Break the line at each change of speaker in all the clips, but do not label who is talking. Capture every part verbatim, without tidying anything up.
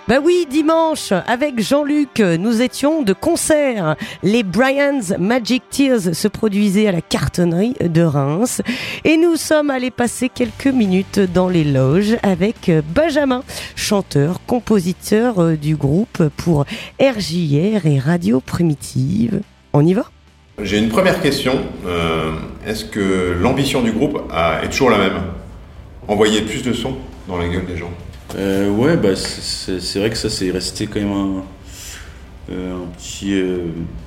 Bah oui, dimanche, avec Jean-Luc, nous étions de concert. Les Brian's Magic Tears se produisaient à la Cartonnerie de Reims. Et nous sommes allés passer quelques minutes dans les loges avec Benjamin, chanteur, compositeur du groupe pour R J R et Radio Primitive. On y va ?
J'ai une première question. Euh, est-ce que l'ambition du groupe a, est toujours la même ? Envoyer plus de sons dans la gueule des gens ?
Euh, ouais, bah c'est, c'est vrai que ça c'est resté quand même un, euh, un petit. Euh,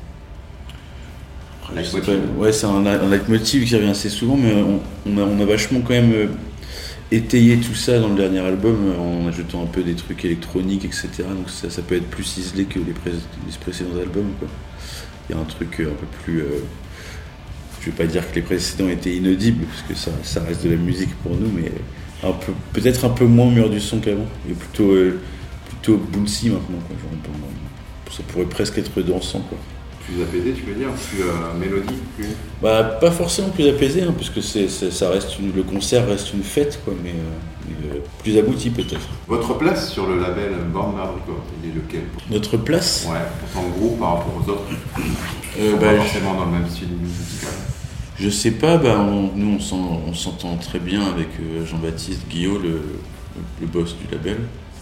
leitmotiv.
Ouais, c'est un, un leitmotiv qui revient assez souvent, mais on, on, a, on a vachement quand même euh, étayé tout ça dans le dernier album en ajoutant un peu des trucs électroniques, et cetera. Donc ça, ça peut être plus ciselé que les, pré- les précédents albums, quoi. Il y a un truc un peu plus. Euh, je vais pas dire que les précédents étaient inaudibles, parce que ça, ça reste de la musique pour nous, mais. Un peu, peut-être un peu moins mûr du son qu'avant, et plutôt, euh, plutôt bouncy maintenant, quoi. Genre, peu, ça pourrait presque être dansant, quoi.
Plus apaisé, tu veux dire, plus euh, mélodique, plus...
Bah, pas forcément plus apaisé, hein, parce que c'est, c'est, ça reste une, le concert reste une fête, quoi, mais, euh, mais euh, plus abouti peut-être.
Votre place sur le label Born Mad Records, il est lequel ?
Notre place ?
Ouais, en tant que groupe par rapport aux autres,
euh,
bah,
pas
je... forcément dans le même style musical.
Je sais pas, bah on, nous on, s'en, on s'entend très bien avec euh, Jean-Baptiste Guillot, le, le boss du label.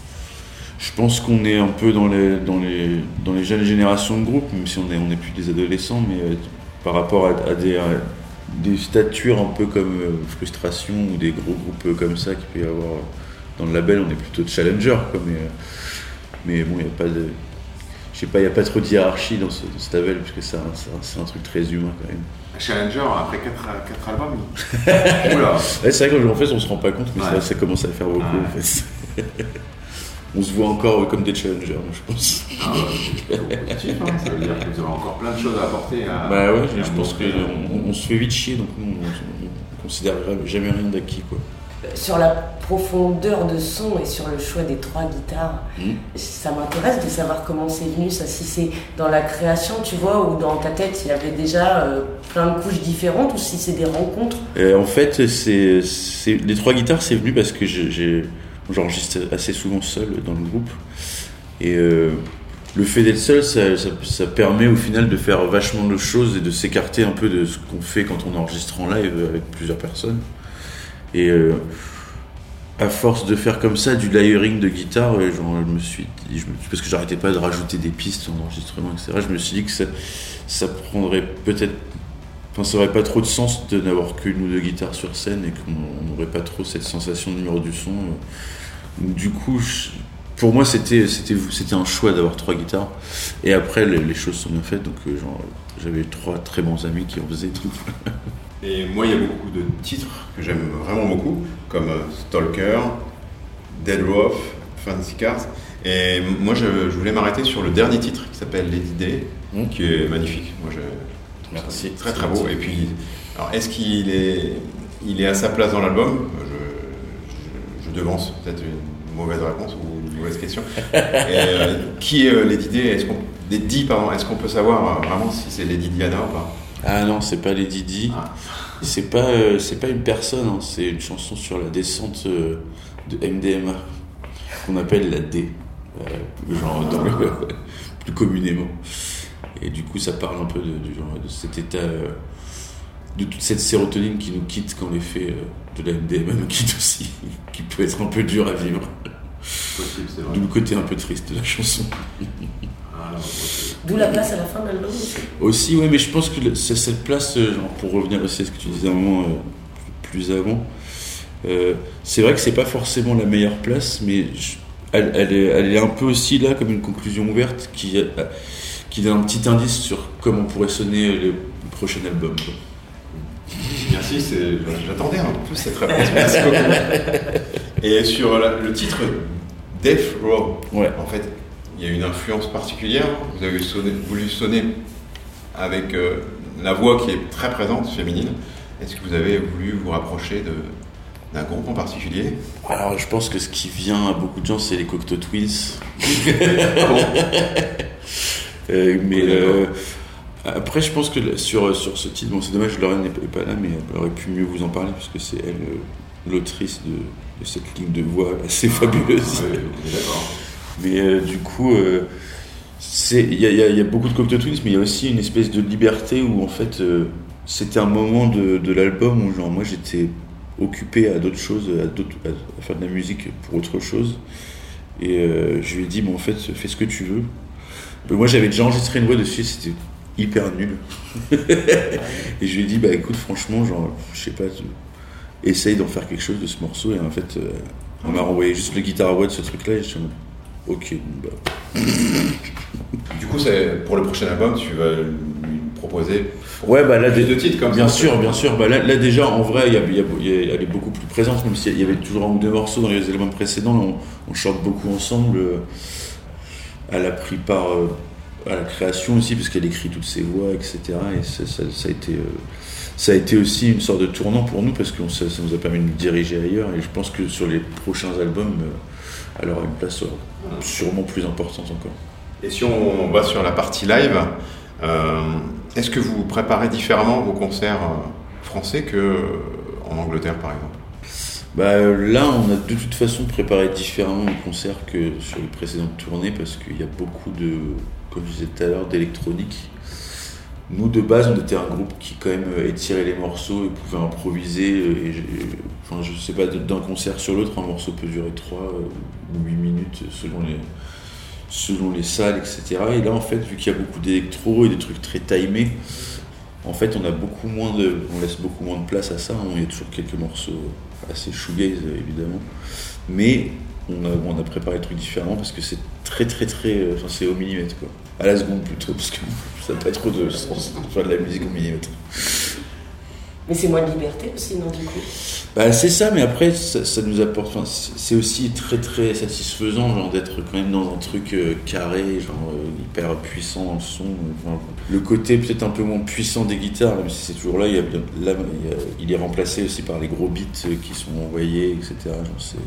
Je pense qu'on est un peu dans les, dans les, dans les jeunes générations de groupe, même si on n'est on est plus des adolescents, mais euh, par rapport à, à, des, à des statures un peu comme euh, Frustration ou des gros groupes comme ça qu'il peut y avoir dans le label, on est plutôt de challenger, quoi, mais, mais bon, il n'y a pas de... Je sais pas, il n'y a pas trop de hiérarchie dans ce, dans ce label, puisque c'est un, c'est, un, c'est un truc très humain quand même.
Challenger après quatre albums. Oula.
Ouais, c'est vrai qu'en fait on se rend pas compte, mais ouais. ça, ça commence à faire beaucoup.
Ouais.
En fait. On se voit encore comme des challengers, je pense.
Ah ouais, c'est positif, hein. Ça veut dire que vous avez encore plein de choses à apporter. À,
bah ouais,
à
je pense qu'on on, on se fait vite chier, donc nous on, on, on considère jamais rien d'acquis, quoi.
Sur la profondeur de son et sur le choix des trois guitares, mmh. ça m'intéresse de savoir comment c'est venu ça, si c'est dans la création, tu vois, ou dans ta tête il y avait déjà euh, plein de couches différentes, ou si c'est des rencontres.
Euh, en fait, c'est, c'est, les trois guitares, c'est venu parce que j'ai, j'ai, j'enregistre assez souvent seul dans le groupe, et euh, le fait d'être seul, ça, ça, ça permet au final de faire vachement de choses et de s'écarter un peu de ce qu'on fait quand on enregistre en live avec plusieurs personnes. Et euh, à force de faire comme ça du layering de guitare, genre, je me suis dit, je me, parce que j'arrêtais pas de rajouter des pistes en enregistrement, et cetera. Je me suis dit que ça, ça prendrait peut-être, enfin, ça aurait pas trop de sens de n'avoir qu'une ou deux guitares sur scène et qu'on n'aurait pas trop cette sensation de mur du son. Du coup, je, pour moi, c'était, c'était, c'était un choix d'avoir trois guitares. Et après, les, les choses sont bien faites, donc genre, j'avais trois très bons amis qui en faisaient tout.
Et moi, il y a beaucoup de titres que j'aime vraiment beaucoup, comme Stalker, Dead Wolf, Fancy Cars. Et moi, je, je voulais m'arrêter sur le dernier titre qui s'appelle Lady Day, mmh. qui est magnifique. Moi, je
Merci.
Très très beau. Et puis, alors, est-ce qu'il est, il est à sa place dans l'album ? je, je, je devance peut-être une mauvaise réponse ou une mauvaise question. Et, euh, qui est Lady Day ? Est-ce qu'on, Lady, pardon, est-ce qu'on peut savoir vraiment si c'est Lady Diana ou pas ?
Ah non, c'est pas Lady Di. Ah. C'est pas, euh, c'est pas une personne, hein. C'est une chanson sur la descente euh, de M D M A qu'on appelle la D, euh, genre dans le, plus communément. Et du coup, ça parle un peu de, du genre, de cet état, euh, de toute cette sérotonine qui nous quitte quand l'effet euh, de la M D M A nous quitte aussi, qui peut être un peu dur à vivre.
Possible, c'est vrai.
D'où le côté un peu triste de la chanson.
D'où la place à la fin de l'album aussi.
Aussi, oui, mais je pense que c'est cette place, genre, pour revenir aussi à ce que tu disais un moment euh, plus avant, euh, c'est vrai que c'est pas forcément la meilleure place, mais je, elle, elle, est, elle est un peu aussi là comme une conclusion ouverte qui, euh, qui donne un petit indice sur comment pourrait sonner le, le prochain album, quoi.
Merci, c'est, j'attendais un peu cette réponse. Merci beaucoup. Et sur la, le titre Death Row,
ouais.
En fait, il y a une influence particulière. Vous avez sonné, voulu sonner avec euh, la voix qui est très présente, féminine. Est-ce que vous avez voulu vous rapprocher de, d'un groupe en particulier ?
Alors, je pense que ce qui vient à beaucoup de gens, c'est les Cocteau Twins.
Ah bon
euh, mais euh, après, je pense que sur, sur ce titre, bon, c'est dommage, Lorraine n'est pas là, mais elle aurait pu mieux vous en parler, parce que c'est elle, l'autrice de, de cette ligne de voix assez fabuleuse.
Ah, oui, d'accord.
Mais euh, du coup, euh, il y, y, y a beaucoup de Cocteau Twins, mais il y a aussi une espèce de liberté où en fait, euh, c'était un moment de, de l'album où genre moi j'étais occupé à d'autres choses, à, d'autres, à faire de la musique pour autre chose. Et euh, je lui ai dit, bon, en fait, fais ce que tu veux. Mais moi, j'avais déjà enregistré une voix dessus, c'était hyper nul. Et je lui ai dit, bah écoute, franchement, genre, je sais pas, tu... essaye d'en faire quelque chose de ce morceau. Et en fait, euh, on m'a renvoyé juste le guitare voix de ce truc-là. Et je suis en mode, ok, bah.
Du coup, c'est, pour le prochain album, tu vas lui proposer
ouais, bah là,
plus de titres comme
bien
ça.
Sûr, bien sûr. Bah là, là, déjà, en vrai, il y a, il y a, il y a, elle est beaucoup plus présente, même s'il y avait toujours un ou deux morceaux dans les albums précédents. On, on chante beaucoup ensemble. Elle a pris part à la création aussi, parce qu'elle écrit toutes ses voix, et cetera. Et ça, ça, ça, a été, ça a été aussi une sorte de tournant pour nous, parce que ça, ça nous a permis de nous diriger ailleurs. Et je pense que sur les prochains albums, elle aura une place sûrement plus importante encore.
Et si on va sur la partie live, euh, est-ce que vous préparez différemment vos concerts français qu'en Angleterre, par exemple ?
Bah, là, on a de toute façon préparé différemment les concerts que sur les précédentes tournées, parce qu'il y a beaucoup de, comme je disais tout à l'heure, d'électronique. Nous, de base, on était un groupe qui quand même étirait les morceaux et pouvait improviser. Et, et, enfin, je sais pas, d'un concert sur l'autre, un morceau peut durer trois ou huit minutes selon les... selon les salles, et cetera. Et là, en fait, vu qu'il y a beaucoup d'électro et des trucs très timés, en fait, on a beaucoup moins de, on laisse beaucoup moins de place à ça. Il y a toujours quelques morceaux assez shoegaze, évidemment, mais on a, on a préparé le truc différemment parce que c'est très, très, très, enfin, c'est au millimètre, quoi. À la seconde plutôt, parce que ça n'a pas trop de sens de faire de la musique au millimètre.
Mais c'est moins de liberté aussi, non, du coup ?
Bah, c'est ça, mais après, ça, ça nous apporte. Enfin, c'est aussi très très satisfaisant, genre, d'être quand même dans un truc euh, carré, genre euh, hyper puissant dans le son. Enfin, le côté peut-être un peu moins puissant des guitares, même si c'est toujours là, il, y a, là il, y a, il est remplacé aussi par les gros beats qui sont envoyés, et cetera. Genre, c'est...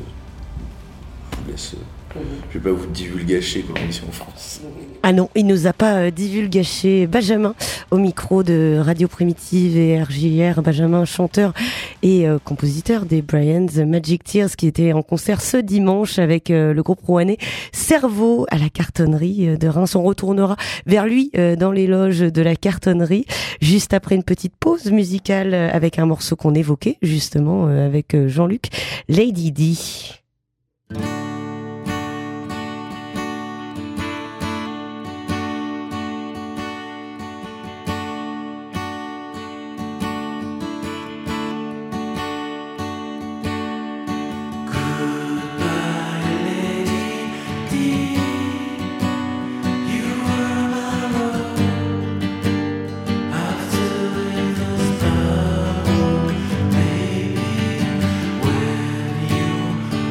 Je vous laisse. Je vais pas vous divulgacher comme on dit en France.
Ah non, il nous a pas euh, divulgaché Benjamin au micro de Radio Primitive et R J R. Benjamin, chanteur et euh, compositeur des Brian's Magic Tears, qui était en concert ce dimanche avec euh, le groupe rouennais Cerveau à la Cartonnerie de Reims. On retournera vers lui euh, dans les loges de la Cartonnerie juste après une petite pause musicale avec un morceau qu'on évoquait justement euh, avec euh, Jean-Luc, Lady D.
When you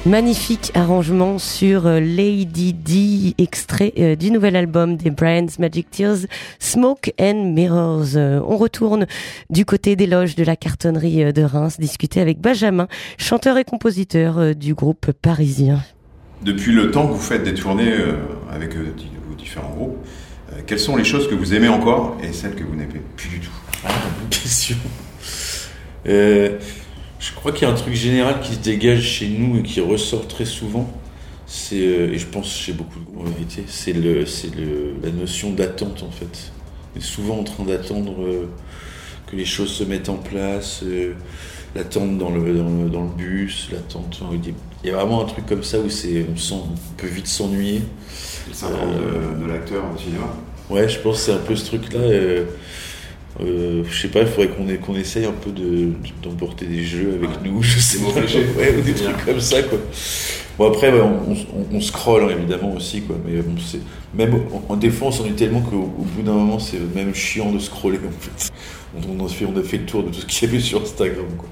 Magnifique arrangement sur Lady D, extrait euh, du nouvel album des Brian's Magic Tears, Smoke and Mirrors. Euh, on retourne du côté des loges de la cartonnerie de Reims, discuter avec Benjamin, chanteur et compositeur euh, du groupe parisien.
Depuis le temps que vous faites des tournées euh, avec euh, vos différents groupes, euh, quelles sont les choses que vous aimez encore et celles que vous n'aimez plus du tout?
Ah, bonne question. Euh... Je crois qu'il y a un truc général qui se dégage chez nous et qui ressort très souvent, c'est, euh, et je pense chez beaucoup de groupes en vérité, c'est, le, c'est le, la notion d'attente en fait. On est souvent en train d'attendre euh, que les choses se mettent en place, euh, l'attente dans le, dans, le, dans le bus, l'attente... Il y a vraiment un truc comme ça où c'est, on, sent, on peut vite s'ennuyer.
C'est le syndrome euh, de, de l'acteur au cinéma.
Ouais, je pense que c'est un peu ce truc-là. Euh, Euh, je sais pas, il faudrait qu'on, ait, qu'on essaye un peu de, d'emporter des jeux avec ouais. nous, je sais pas, ouais, ou des trucs bien. Comme ça quoi. Bon après ouais, on, on, on scrolle hein, évidemment aussi quoi, mais bon c'est même en, en défense on est tellement qu'au au bout d'un moment c'est même chiant de scroller en fait. On, on, a fait, on a fait le tour de tout ce qu'il y avait sur Instagram quoi.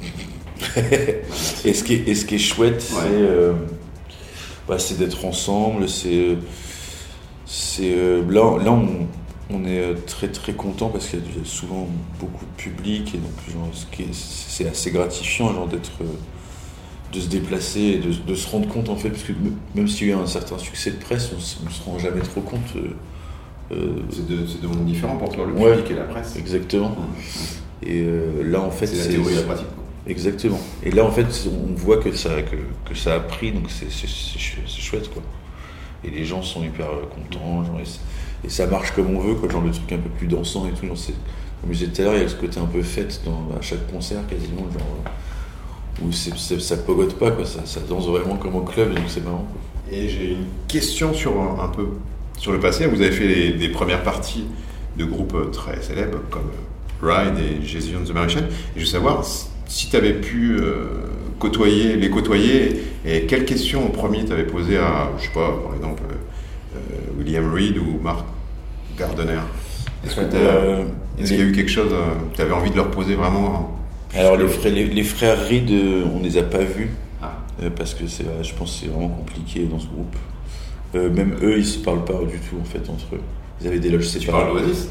et, ce qui est, et ce qui est chouette ouais. c'est, euh, bah, c'est d'être ensemble, c'est, c'est euh, là, là on On est très très content parce qu'il y a souvent beaucoup de public et donc genre, ce qui est, c'est assez gratifiant genre, d'être, de se déplacer et de, de se rendre compte en fait parce que même s'il y a un certain succès de presse, on ne se rend jamais trop compte.
Euh, c'est, de, c'est deux mondes différents pour toi, le public ouais, et la presse.
Exactement. Mmh. Et euh, là en fait
c'est, c'est la théorie et la pratique. Quoi.
Exactement. Et là en fait on voit que ça que, que ça a pris donc c'est, c'est, c'est, c'est chouette quoi. Et les gens sont hyper contents genre, et ça marche comme on veut quoi, genre le truc un peu plus dansant et tout, genre c'est, comme je disais tout à l'heure, il y a ce côté un peu fête dans, à chaque concert quasiment, genre où c'est, c'est, ça pogote pas quoi, ça, ça danse vraiment comme au club, donc c'est marrant quoi.
Et j'ai une question sur un, un peu sur le passé, vous avez fait les, des premières parties de groupes très célèbres comme Ride et Jesus and the Machine, et je veux savoir si tu avais pu euh, côtoyer, les côtoyer, et quelles questions en premier tu avais posé à, je sais pas, par exemple euh, William Reed ou Mark Gardner. Est-ce, que euh, est-ce les... qu'il y a eu quelque chose euh, que tu avais envie de leur poser vraiment?
Alors les frères, les, les frères Reed, euh, on les a pas vus
ah.
euh, parce que c'est, je pense que c'est vraiment compliqué dans ce groupe. Euh, même eux, ils se parlent pas du tout en fait entre eux. Ils avaient des loges séparées.
Tu parles d'Oasis?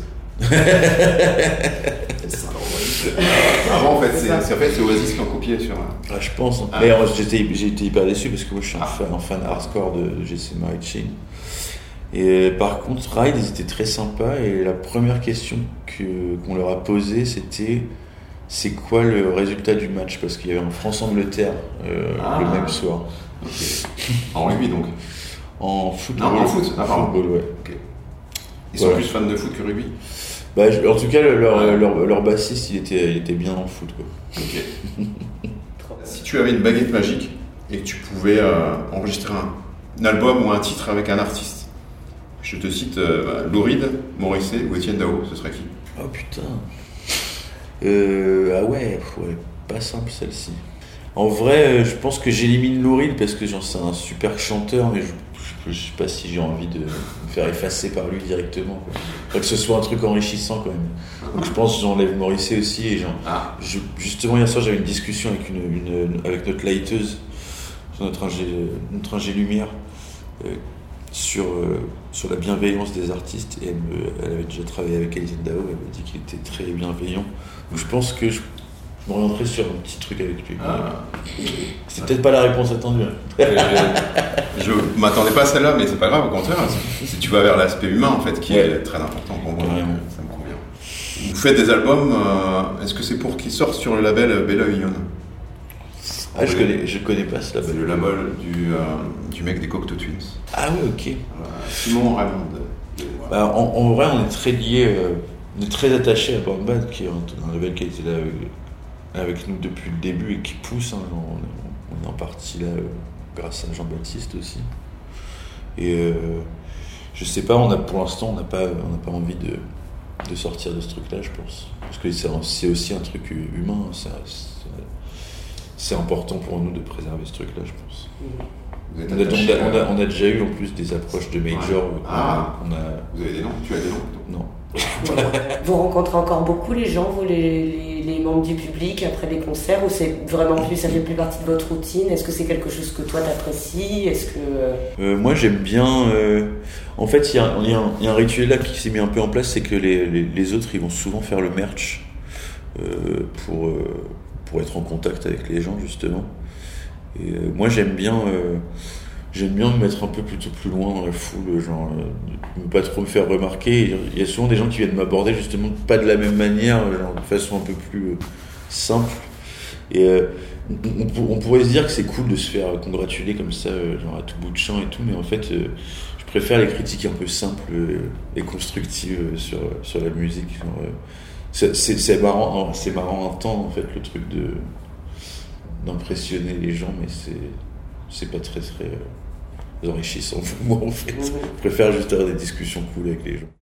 Avant en fait c'est, c'est, en fait, c'est Oasis qui ont copié sur.
Ah, je pense. Ah. Mais alors, j'étais, j'ai été hyper déçu parce que moi je suis un, ah. fan, un fan hardcore de J C Machine. Et par contre, Ride, ils étaient très sympas et la première question que, qu'on leur a posée, c'était c'est quoi le résultat du match? Parce qu'il y avait un France-Angleterre euh, ah. le même soir.
Okay. En rugby donc?
En football.
Non, en foot, ah,
en football, ouais.
Okay. Ils sont voilà. plus fans de foot que rugby?
Bah, je, en tout cas, leur, ouais. leur, leur bassiste, il était, il était bien dans le foot, quoi.
Ok. Si tu avais une baguette magique et que tu pouvais euh, enregistrer un, un album ou un titre avec un artiste, je te cite euh, Lou Reed, Morrissey ou Etienne Dao, ce serait qui?
Oh putain. Euh, ah ouais, ouais, pas simple celle-ci. En vrai, je pense que j'élimine Lou Reed parce que genre, c'est un super chanteur, mais je je sais pas si j'ai envie de me faire effacer par lui directement. Quoi. Faut que ce soit un truc enrichissant quand même. Donc je pense que j'enlève Morrissey aussi. Et genre,
ah.
je, justement, hier soir, j'avais une discussion avec, une, une, avec notre lighteuse, notre ingé, notre ingé lumière, euh, sur, euh, sur la bienveillance des artistes. Et elle, me, elle avait déjà travaillé avec Etienne Dao, elle m'a dit qu'il était très bienveillant. Donc je pense que je Je m'orienterai sur un petit truc avec lui. Ah. C'est peut-être pas la réponse attendue.
je, je m'attendais pas à celle-là, mais c'est pas grave, au contraire. Si tu vas vers l'aspect humain, en fait, qui ouais. est très important pour moi, ça me convient. Vous faites des albums, euh, est-ce que c'est pour qu'ils sortent sur le label Bella Union?
Ah, je connais, je connais pas ce label.
C'est le label du, euh, du mec des Cocteau Twins.
Ah oui, ok.
Euh, Simon Raymond.
Bah, en, en vrai, on est très liés, euh, on est très attachés à Born Bad, qui est un, un label qui a été là euh, avec nous depuis le début et qui pousse. Hein, on, on est en partie là euh, grâce à Jean-Baptiste aussi. Et euh, je sais pas, on a, pour l'instant, on n'a pas, on n'a pas envie de, de sortir de ce truc-là, je pense. Parce que c'est, c'est aussi un truc humain. Ça, c'est, c'est important pour nous de préserver ce truc-là, je pense.
Vous,
on a, on, a, on, a, on a déjà eu en plus des approches de major.
Ouais. Ah,
on a...
Vous avez des noms? Tu as des noms?
Non.
Vous rencontrez encore beaucoup les gens, vous, les, les, les membres du public après les concerts, ou c'est vraiment plus, ça fait plus partie de votre routine? Est-ce que c'est quelque chose que toi t'apprécies? Est-ce que
euh, moi j'aime bien. Euh, en fait, il y, y, y a un rituel là qui s'est mis un peu en place, c'est que les, les, les autres ils vont souvent faire le merch euh, pour euh, pour être en contact avec les gens justement. Et euh, moi j'aime bien. Euh, J'aime bien me mettre un peu plutôt plus loin dans la foule, genre euh, ne pas trop me faire remarquer. Il y a souvent des gens qui viennent m'aborder justement pas de la même manière, genre de façon un peu plus euh, simple. Et euh, on, on pourrait se dire que c'est cool de se faire congratuler comme ça, euh, genre à tout bout de champ et tout, mais en fait, euh, je préfère les critiques un peu simples et constructives sur sur la musique. Genre, euh, c'est, c'est, c'est marrant, c'est marrant un temps en fait le truc de d'impressionner les gens, mais c'est c'est pas très très euh, enrichissant pour moi en fait. Je préfère juste avoir des discussions cool avec les gens.